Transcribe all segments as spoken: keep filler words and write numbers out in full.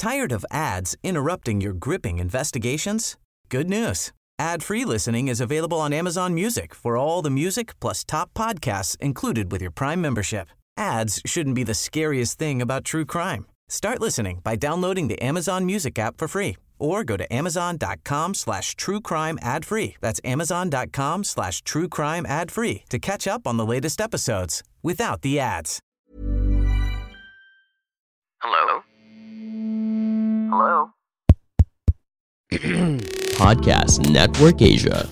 Tired of ads interrupting your gripping investigations? Good news. Ad-free listening is available on Amazon Music for all the music plus top podcasts included with your Prime membership. Ads shouldn't be the scariest thing about true crime. Start listening by downloading the Amazon Music app for free or go to amazon.com slash true crime ad free. That's amazon.com slash true crime ad free to catch up on the latest episodes without the ads. Hello? Hello? Podcast Network Asia.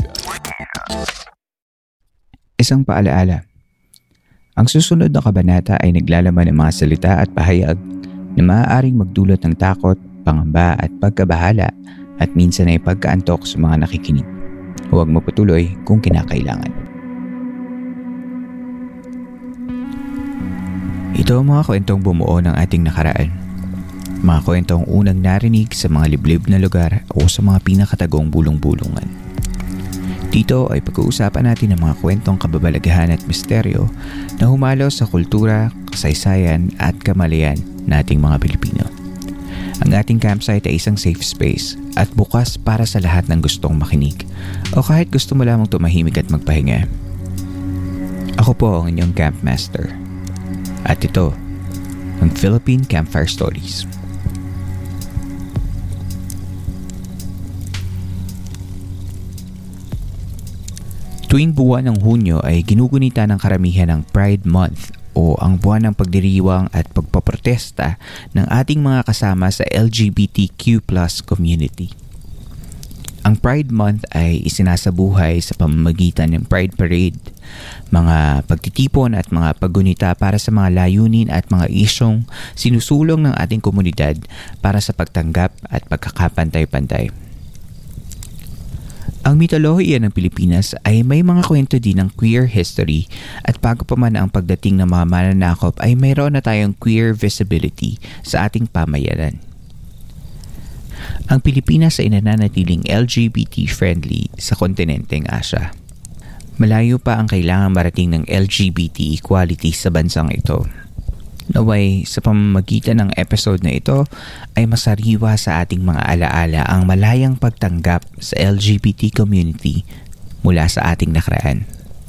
Isang paalaala. Ang susunod na kabanata ay naglalaman ng mga salita at pahayag na maaaring magdulot ng takot, pangamba at pagkabahala at minsan ay pagkaantok sa mga nakikinig. Huwag mapatuloy kung kinakailangan. Ito ang mga kwentong bumuo ng ating nakaraan. Mga kwentong unang narinig sa mga liblib na lugar o sa mga pinakatagong bulong-bulungan. Dito ay pag-uusapan natin ang mga kwentong kababalaghan at misteryo na humalo sa kultura, kasaysayan at kamalayan nating mga Pilipino. Ang ating campsite ay isang safe space at bukas para sa lahat ng gustong makinig o kahit gusto mo lamang tumahimik at magpahinga. Ako po ang inyong campmaster. At ito, ang Philippine Campfire Stories. Tuwing buwan ng Hunyo ay ginugunita ng karamihan ng Pride Month o ang buwan ng pagdiriwang at pagpaprotesta ng ating mga kasama sa L G B T Q plus community. Ang Pride Month ay isinasabuhay sa pamamagitan ng Pride Parade, mga pagtitipon at mga paggunita para sa mga layunin at mga isyong sinusulong ng ating komunidad para sa pagtanggap at pagkakapantay-pantay. Ang mitolohiya ng Pilipinas ay may mga kwento din ng queer history at bago pa man ang pagdating ng mga mananakop ay mayroon na tayong queer visibility sa ating pamayanan. Ang Pilipinas ay nananatiling L G B T-friendly sa kontinenteng Asya. Malayo pa ang kailangang marating ng L G B T equality sa bansang ito. Naway, sa pamamagitan ng episode na ito ay masariwa sa ating mga alaala ang malayang pagtanggap sa L G B T community mula sa ating nakaraan.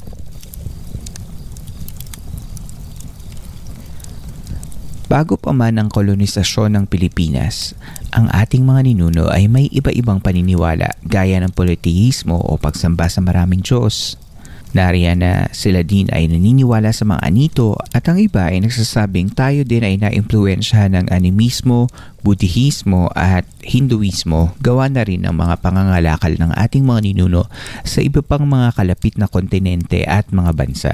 Bago pa man ang kolonisasyon ng Pilipinas, ang ating mga ninuno ay may iba-ibang paniniwala gaya ng politeísmo o pagsamba sa maraming Diyos. Nariyan na sila din ay naniniwala sa mga anito at ang iba ay nagsasabing tayo din ay naimpluwensyahan ng animismo, Buddhismo at Hinduismo gawa na rin ang mga pangangalakal ng ating mga ninuno sa iba pang mga kalapit na kontinente at mga bansa.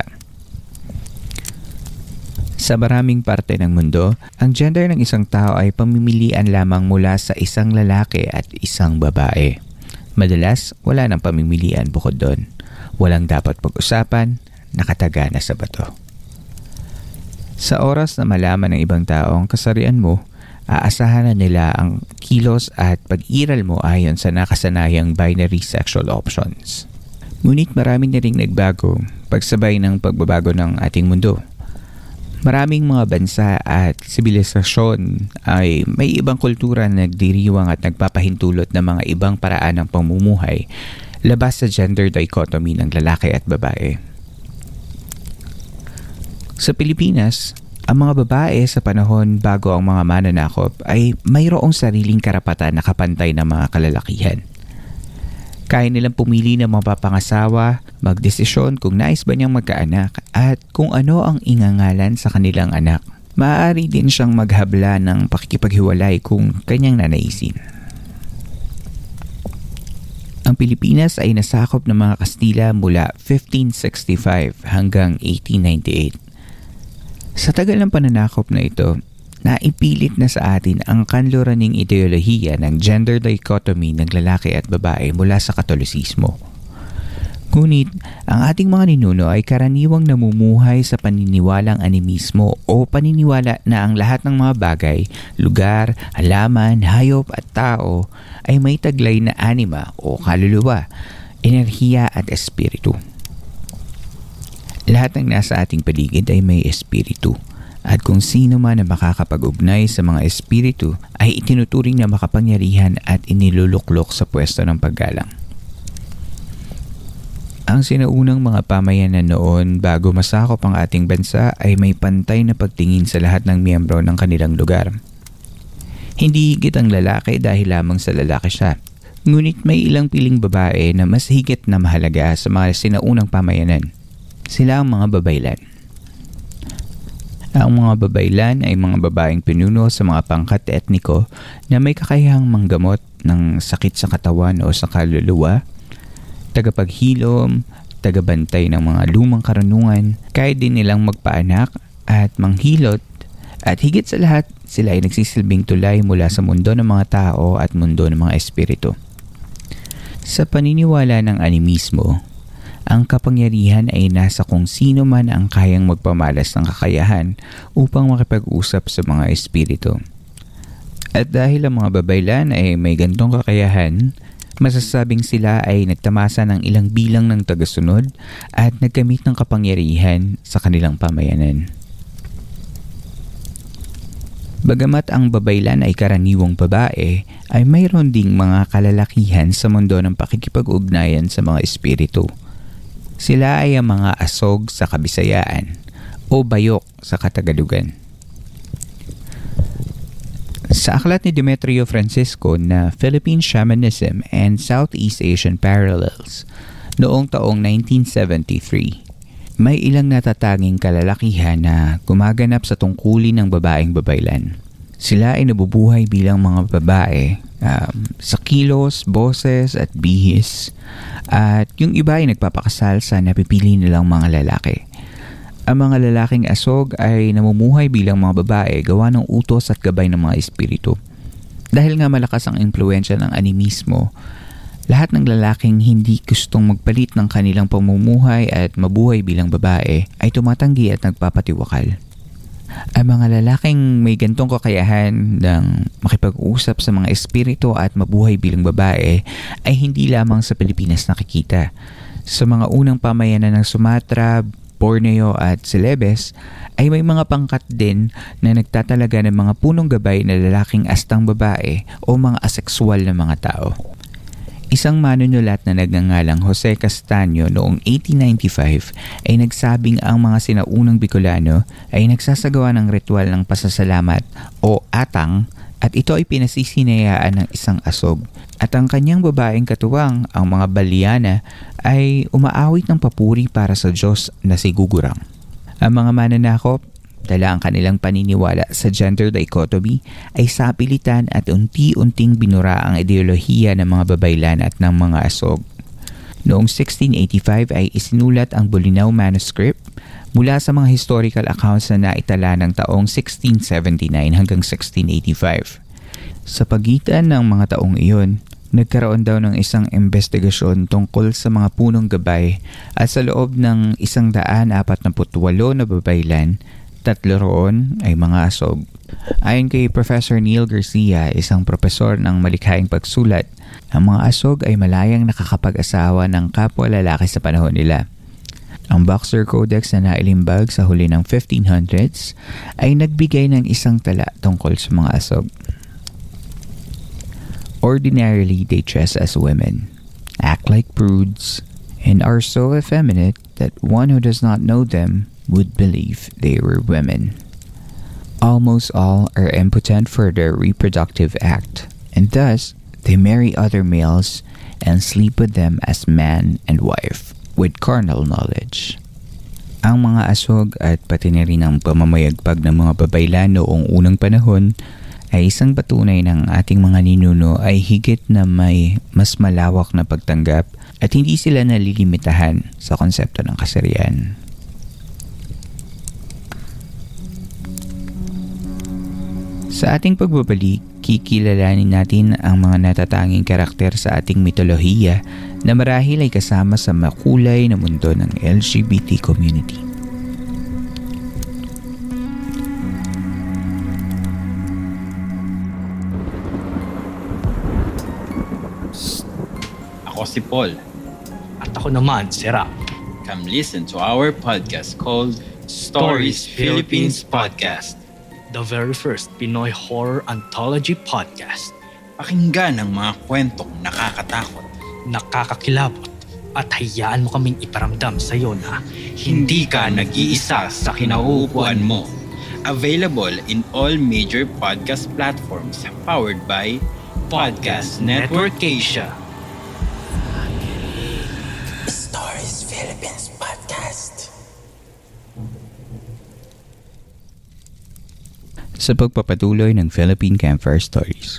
Sa maraming parte ng mundo, ang gender ng isang tao ay pamimilian lamang mula sa isang lalaki at isang babae. Madalas, wala nang pamimilian bukod doon. Walang dapat pag-usapan, nakataga na sa bato. Sa oras na malaman ng ibang tao ang kasarian mo, aasahan na nila ang kilos at pag-iral mo ayon sa nakasanayang binary sexual options. Ngunit marami na ring nagbago pagsabay ng pagbabago ng ating mundo. Maraming mga bansa at sibilisasyon ay may ibang kultura na nagdiriwang at nagpapahintulot ng mga ibang paraan ng pamumuhay labas sa gender dichotomy ng lalaki at babae. Sa Pilipinas, ang mga babae sa panahon bago ang mga mananakop ay mayroong sariling karapatan na kapantay ng mga kalalakihan. Kaya nilang pumili ng mapapangasawa, magdesisyon kung nais ba niyang magkaanak at kung ano ang ingangalan sa kanilang anak. Maaari din siyang maghabla ng pakikipaghiwalay kung kanyang nanaisin. Ang Pilipinas ay nasakop ng mga Kastila mula fifteen sixty-five hanggang eighteen ninety-eight. Sa tagal ng pananakop na ito, naipilit na sa atin ang kanluraning ideolohiya ng gender dichotomy ng lalaki at babae mula sa Katolisismo. Ngunit, ang ating mga ninuno ay karaniwang namumuhay sa paniniwalang animismo o paniniwala na ang lahat ng mga bagay, lugar, halaman, hayop at tao ay may taglay na anima o kaluluwa, enerhiya at espiritu. Lahat ng nasa ating paligid ay may espiritu At kung sino man na makakapag-ugnay sa mga espiritu ay itinuturing na makapangyarihan at iniluluklok sa pwesto ng paggalang. Ang sinaunang mga pamayanan noon bago masakop ang ating bansa ay may pantay na pagtingin sa lahat ng miyembro ng kanilang lugar. Hindi higit ang lalaki dahil lamang sa lalaki siya. Ngunit may ilang piling babae na mas higit na mahalaga sa mga sinaunang pamayanan. Sila ang mga babaylan. Ang mga babaylan ay mga babaeng pinuno sa mga pangkat etniko na may kakayahang manggamot ng sakit sa katawan o sa kaluluwa, tagapaghilom, tagabantay ng mga lumang karunungan, kaya din nilang magpaanak at manghilot, at higit sa lahat, sila ay nagsisilbing tulay mula sa mundo ng mga tao at mundo ng mga espiritu. Sa paniniwala ng animismo, ang kapangyarihan ay nasa kung sino man ang kayang magpamalas ng kakayahan upang makipag-usap sa mga espiritu. At dahil ang mga babaylan ay may gantong kakayahan, masasabing sila ay nagtamasa ng ilang bilang ng tagasunod at nagkamit ng kapangyarihan sa kanilang pamayanan. Bagamat ang babaylan ay karaniwang babae, ay mayroon ding mga kalalakihan sa mundo ng pakikipag-ugnayan sa mga espiritu. Sila ay ang mga asog sa Kabisayaan o bayok sa Katagalugan. Sa aklat ni Demetrio Francisco na Philippine Shamanism and Southeast Asian Parallels noong taong nineteen seventy-three, may ilang natatanging kalalakihan na gumaganap sa tungkulin ng babaeng babaylan. Sila ay nabubuhay bilang mga babae um, sa kilos, boses at bihis, at yung iba ay nagpapakasal sa napipili nilang mga lalaki. Ang mga lalaking asog ay namumuhay bilang mga babae gawa ng utos at gabay ng mga espiritu. Dahil nga malakas ang impluensya ng animismo, lahat ng lalaking hindi gustong magpalit ng kanilang pamumuhay at mabuhay bilang babae ay tumatanggi at nagpapatiwakal. Ang mga lalaking may gantong kakayahan ng makipag-usap sa mga espiritu at mabuhay bilang babae ay hindi lamang sa Pilipinas nakikita. Sa mga unang pamayanan ng Sumatra, Borneo at Celebes ay may mga pangkat din na nagtatalaga ng mga punong gabay na lalaking astang babae o mga asexual na mga tao. Isang manunulat na nagngangalang Jose Castaño noong eighteen ninety-five ay nagsabing ang mga sinaunang Bicolano ay nagsasagawa ng ritual ng pasasalamat o atang, at ito ay pinasisinayaan ng isang asog. At ang kanyang babaeng katuwang, ang mga Baliana, ay umaawit ng papuri para sa Diyos na si Gugurang. Ang mga mananakop, dala ang kanilang paniniwala sa gender dichotomy, ay sapilitan at unti-unting binura ang ideolohiya ng mga babaylan at ng mga asog. Noong sixteen eighty-five ay isinulat ang Bolinao Manuscript mula sa mga historical accounts na naitala ng taong sixteen seventy-nine hanggang sixteen eighty-five. Sa pagitan ng mga taong iyon, nagkaroon daw ng isang investigasyon tungkol sa mga punong gabay, at sa loob ng isang daan apat na putwalo na babaylan, tatlo roon ay mga asog. Ayon kay Professor Neil Garcia, isang propesor ng malikhaing pagsulat, ang mga asog ay malayang nakakapag-asawa ng kapwa lalaki sa panahon nila. Ang Boxer Codex na nailimbag sa huli ng fifteen hundreds ay nagbigay ng isang tala tungkol sa mga asog. Ordinarily, they dress as women, act like prudes, and are so effeminate that one who does not know them would believe they were women. Almost all are impotent for their reproductive act, and thus they marry other males and sleep with them as man and wife with carnal knowledge. Ang mga asog at pati na rin ang pamamayagpag ng mga babaylan noong unang panahon ay isang patunay ng ating mga ninuno ay higit na may mas malawak na pagtanggap at hindi sila nalilimitahan sa konsepto ng kasarian. Sa ating pagbabalik, kikilalanin natin ang mga natatanging karakter sa ating mitolohiya na marahil ay kasama sa makulay na mundo ng L G B T community. Ako si Paul. At ako naman, si Rap. Come listen to our podcast called Stories Philippines Podcast, the very first Pinoy horror anthology podcast. Pakinggan ang mga kwentong nakakatakot, nakakakilabot, at hayaan mo kaming iparamdam sa iyo na hindi ka nag-iisa sa kinauupuan mo. Available in all major podcast platforms, powered by Podcast Network Asia. Stories Philippines Podcast. Sa pagpapatuloy ng Philippine Campfire Stories.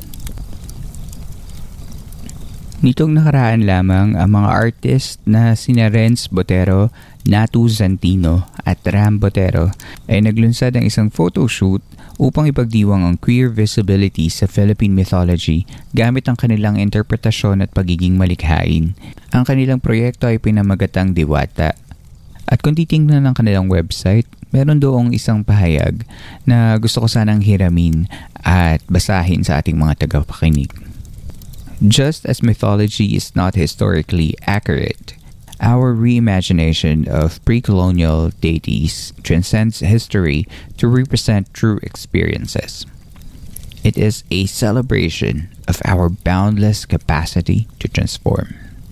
Nitong nakaraan lamang ang mga artist na sina Renz Botero, Natu Zantino at Ram Botero ay naglunsad ng isang photoshoot upang ipagdiwang ang queer visibility sa Philippine mythology gamit ang kanilang interpretasyon at pagiging malikhain. Ang kanilang proyekto ay pinamagatang Diwata. At kung titingnan ng kanilang website, meron doong isang pahayag na gusto ko sanang hiramin at basahin sa ating mga tagapakinig. Just as mythology is not historically accurate, our reimagination of pre-colonial deities transcends history to represent true experiences. It is a celebration of our boundless capacity to transform.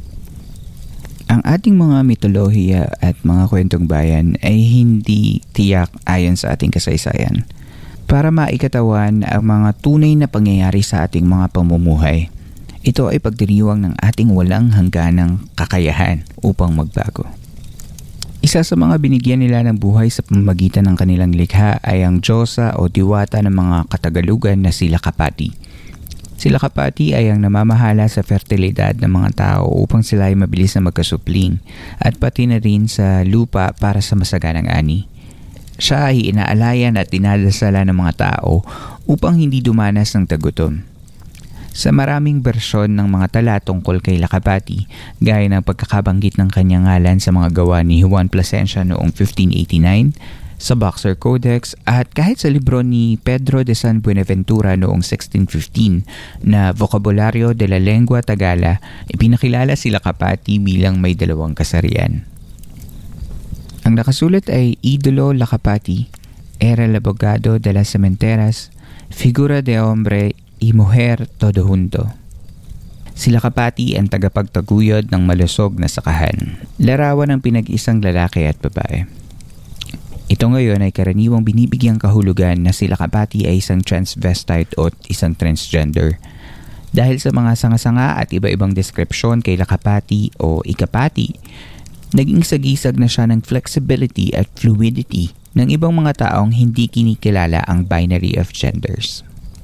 Ang ating mga mitolohiya at mga kwentong bayan ay hindi tiyak ayon sa ating kasaysayan para maikatawan ang mga tunay na pangyayari sa ating mga pamumuhay. Ito ay pagdiriwang ng ating walang hangganang kakayahan upang magbago. Isa sa mga binigyan nila ng buhay sa pamamagitan ng kanilang likha ay ang Diyosa o Diwata ng mga Katagalugan na si Lakapati. Si Lakapati ay ang namamahala sa fertilidad ng mga tao upang sila ay mabilis na magkasupling at pati na rin sa lupa para sa masaganang ani. Siya ay inaalayan at dinadasala ng mga tao upang hindi dumanas ng tagutom. Sa maraming bersyon ng mga tala tungkol kay Lakapati, gaya ng pagkakabanggit ng kanyang ngalan sa mga gawa ni Juan Plasencia noong fifteen eighty-nine, sa Boxer Codex at kahit sa libro ni Pedro de San Buenaventura noong sixteen fifteen na Vocabulario de la Lengua Tagala, ipinakilala si Lakapati bilang may dalawang kasarian. Ang nakasulat ay Idolo Lakapati, era el abogado de las cementeras, figura de hombre y mujer todo junto. Si Lakapati ang tagapagtaguyod ng malusog na sakahan, larawan ng pinag-isang lalaki at babae. Ito ngayon ay karaniwang binibigyang kahulugan na si Lakapati ay isang transvestite o isang transgender. Dahil sa mga sanga-sanga at iba-ibang deskripsyon kay Lakapati o Ikapati, naging sagisag na siya ng flexibility at fluidity ng ibang mga taong hindi kinikilala ang binary of genders.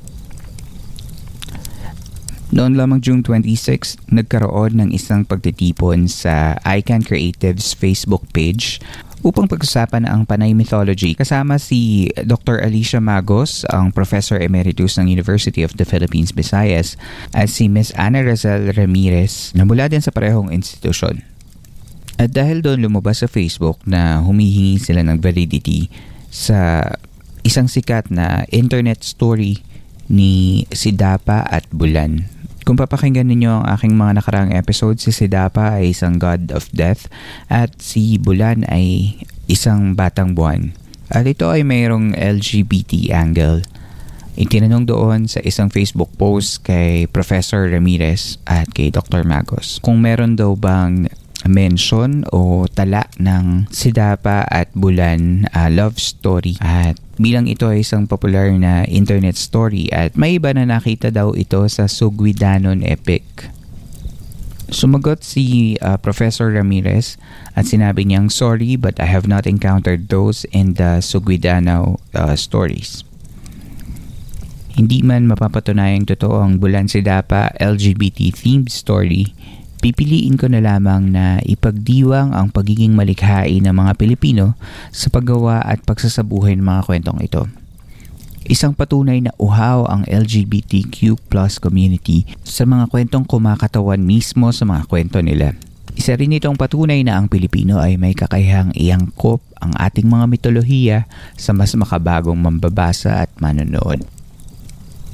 Noon lamang June twenty-sixth, nagkaroon ng isang pagtitipon sa Icon Creatives Facebook page upang pag-usapan ang Panay Mythology kasama si Doctor Alicia Magos, ang Professor Emeritus ng University of the Philippines, Visayas, at si Miss Ana Razel Ramirez na mula din sa parehong institusyon. At dahil doon lumabas sa Facebook na humihingi sila ng validity sa isang sikat na internet story ni Sidapa at Bulan. Kung papakinggan ninyo ang aking mga nakaraang episode, si Sidapa ay isang god of death at si Bulan ay isang batang buwan. At ito ay mayroong L G B T angle. Itinanong doon sa isang Facebook post kay Professor Ramirez at kay Doctor Magos kung meron daw bang mention o tala ng Sidapa at Bulan uh, love story, at bilang ito ay isang popular na internet story at may iba na nakita daw ito sa Sugwidanon epic. Sumagot si uh, Professor Ramirez at sinabi niyang, "Sorry, but I have not encountered those in the Sugwidano uh, stories." Hindi man mapapatunayang totoo ang Bulan Sidapa L G B T themed story, pipiliin ko na lamang na ipagdiwang ang pagiging malikhain ng mga Pilipino sa paggawa at pagsasabuhay ng mga kwentong ito. Isang patunay na uhaw ang L G B T Q plus community sa mga kwentong kumakatawan mismo sa mga kwento nila. Isa rin itong patunay na ang Pilipino ay may kakayahang iangkop ang ating mga mitolohiya sa mas makabagong mambabasa at manonood.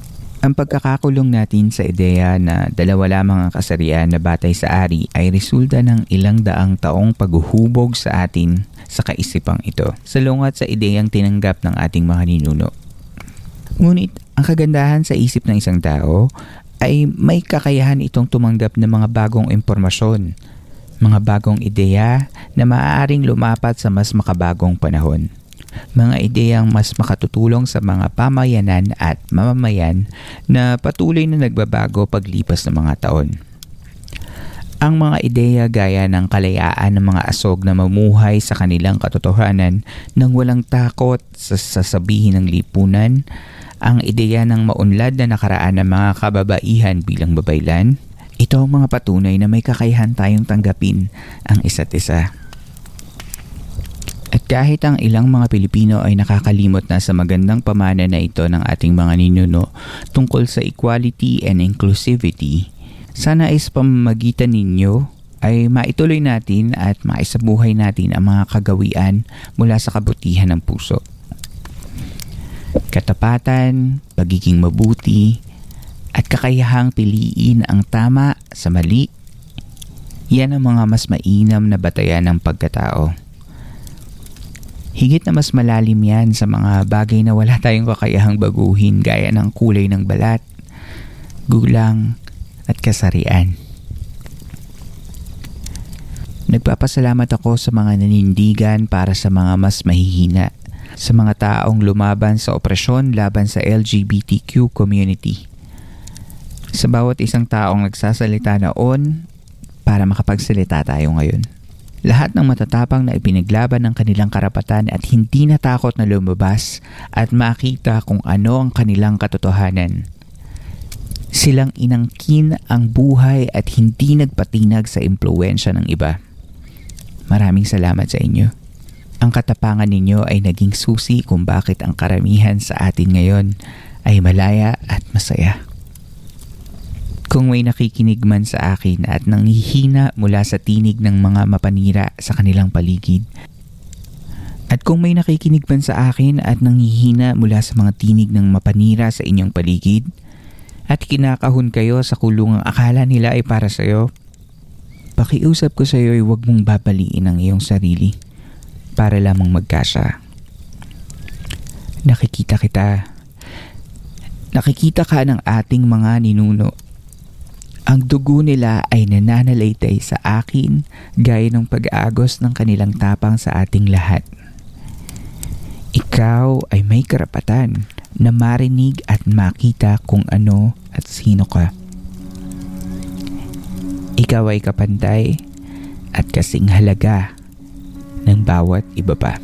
Ang pagkakakulong natin sa ideya na dalawa lamang ang kasarian na batay sa ari ay resulta ng ilang daang taong paghuhubog sa atin sa kaisipang ito, salungat sa ideyang tinanggap ng ating mga ninuno. Ngunit ang kagandahan sa isip ng isang tao ay may kakayahan itong tumanggap ng mga bagong impormasyon, mga bagong ideya na maaaring lumapat sa mas makabagong panahon. Mga ideyang mas makatutulong sa mga pamayanan at mamamayan na patuloy na nagbabago paglipas ng mga taon. Ang mga ideya gaya ng kalayaan ng mga asog na mamuhay sa kanilang katotohanan nang walang takot sa sasabihin ng lipunan, ang ideya ng maunlad na nakaraan ng mga kababaihan bilang babaylan, ito ang mga patunay na may kakayahan tayong tanggapin ang isa't isa. At kahit ang ilang mga Pilipino ay nakakalimot na sa magandang pamana na ito ng ating mga ninuno tungkol sa equality and inclusivity, sana ay sa pamamagitan ninyo ay maituloy natin at maisabuhay natin ang mga kagawian mula sa kabutihan ng puso. Katapatan, pagiging mabuti, at kakayahang piliin ang tama sa mali, yan ang mga mas mainam na batayan ng pagkatao. Higit na mas malalim yan sa mga bagay na wala tayong kakayahang baguhin gaya ng kulay ng balat, gulang at kasarian. Nagpapasalamat ako sa mga nanindigan para sa mga mas mahihina, sa mga taong lumaban sa opresyon laban sa L G B T Q community. Sa bawat isang taong nagsasalita noon para makapagsalita tayo ngayon. Lahat ng matatapang na ipinaglaban ng kanilang karapatan at hindi natakot na lumabas at makita kung ano ang kanilang katotohanan. Silang inangkin ang buhay at hindi nagpatinag sa impluwensya ng iba. Maraming salamat sa inyo. Ang katapangan ninyo ay naging susi kung bakit ang karamihan sa atin ngayon ay malaya at masaya. Kung may nakikinig man sa akin at nanghihina mula sa tinig ng mga mapanira sa kanilang paligid, at kung may nakikinig man sa akin at nanghihina mula sa mga tinig ng mapanira sa inyong paligid, at kinakahon kayo sa kulungang akala nila ay para sa iyo, pakiusap ko sa iyo ay huwag mong babaliin ang iyong sarili para lamang magkasya. Nakikita kita. Nakikita ka ng ating mga ninuno. Ang dugo nila ay nananalaytay sa akin gaya ng pag-aagos ng kanilang tapang sa ating lahat. Ikaw ay may karapatan na marinig at makita kung ano at sino ka. Ikaw ay kapantay at kasing halaga ng bawat iba pa.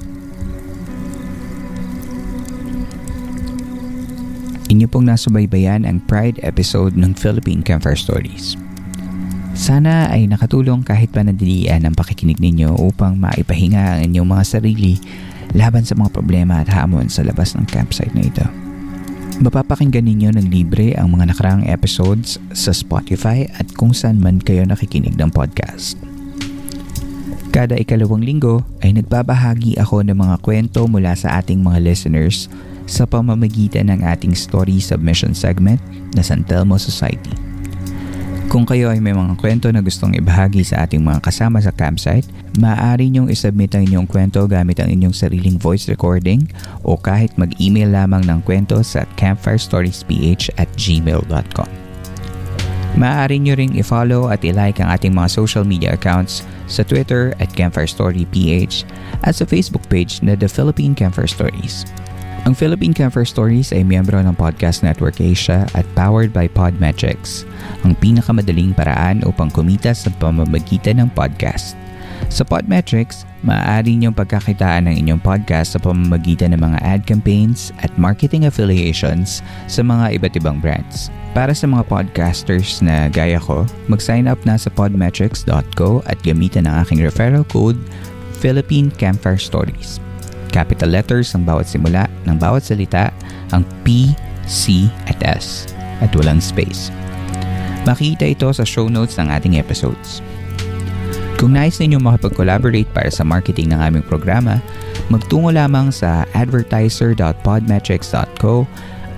Inyo pong nasubaybayan ang Pride episode ng Philippine Campfire Stories. Sana ay nakatulong kahit panandalian ang pakikinig ninyo upang maipahinga ang inyong mga sarili laban sa mga problema at hamon sa labas ng campsite na ito. Mapapakinggan ninyo ng libre ang mga nakaraang episodes sa Spotify at kung saan man kayo nakikinig ng podcast. Kada ikalawang linggo ay nagbabahagi ako ng mga kwento mula sa ating mga listeners sa pamamagitan ng ating story submission segment na San Telmo Society. Kung kayo ay may mga kwento na gustong ibahagi sa ating mga kasama sa campsite, maaari niyong isubmit ang inyong kwento gamit ang inyong sariling voice recording o kahit mag-email lamang ng kwento sa campfirestoriesph at gmail dot com. Maaari niyo ring i-follow at i-like ang ating mga social media accounts sa Twitter at CampfireStoryPH at sa Facebook page na The Philippine Campfire Stories. Ang Philippine Campfire Stories ay miyembro ng Podcast Network Asia at powered by Podmetrics, ang pinakamadaling paraan upang kumita sa pamamagitan ng podcast. Sa Podmetrics, maaari niyong pagkakitaan ng inyong podcast sa pamamagitan ng mga ad campaigns at marketing affiliations sa mga iba't ibang brands. Para sa mga podcasters na gaya ko, mag-sign up na sa podmetrics dot co at gamitan ang aking referral code Philippine Campfire Stories. Capital letters ang bawat simula ng bawat salita, ang P, C at S at walang space. Makikita ito sa show notes ng ating episodes. Kung nais ninyo makapag-collaborate para sa marketing ng aming programa, magtungo lamang sa advertiser dot podmetrics dot co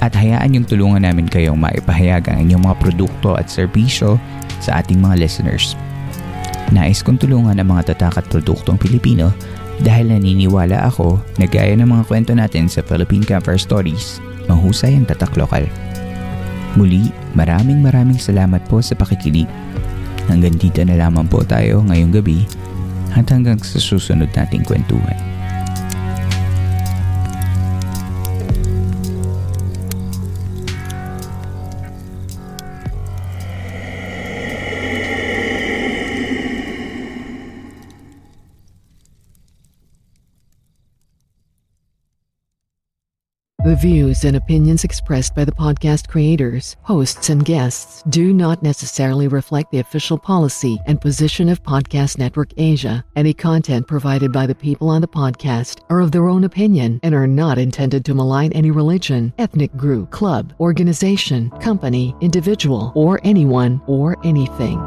At hayaan yung tulungan namin kayong maipahayag ang inyong mga produkto at serbisyo sa ating mga listeners. Nais kong tulungan ang mga tatak at produktong Pilipino dahil naniniwala ako na gaya ng mga kwento natin sa Philippine Campfire Stories, mahusay ang tatak lokal. Muli, maraming maraming salamat po sa pakikinig. Hanggang dito na lamang po tayo ngayong gabi at hanggang sa susunod nating kwentuhan. The views and opinions expressed by the podcast creators, hosts, and guests do not necessarily reflect the official policy and position of Podcast Network Asia. Any content provided by the people on the podcast are of their own opinion and are not intended to malign any religion, ethnic group, club, organization, company, individual, or anyone or anything.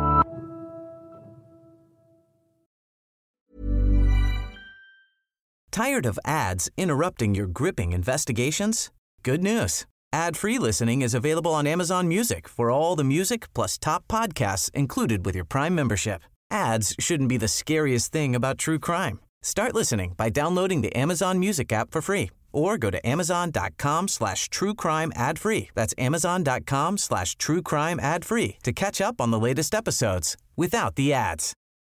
Tired of ads interrupting your gripping investigations? Good news. Ad-free listening is available on Amazon Music for all the music plus top podcasts included with your Prime membership. Ads shouldn't be the scariest thing about true crime. Start listening by downloading the Amazon Music app for free or go to amazon.com slash true crime ad free. That's amazon.com slash true crime ad free to catch up on the latest episodes without the ads.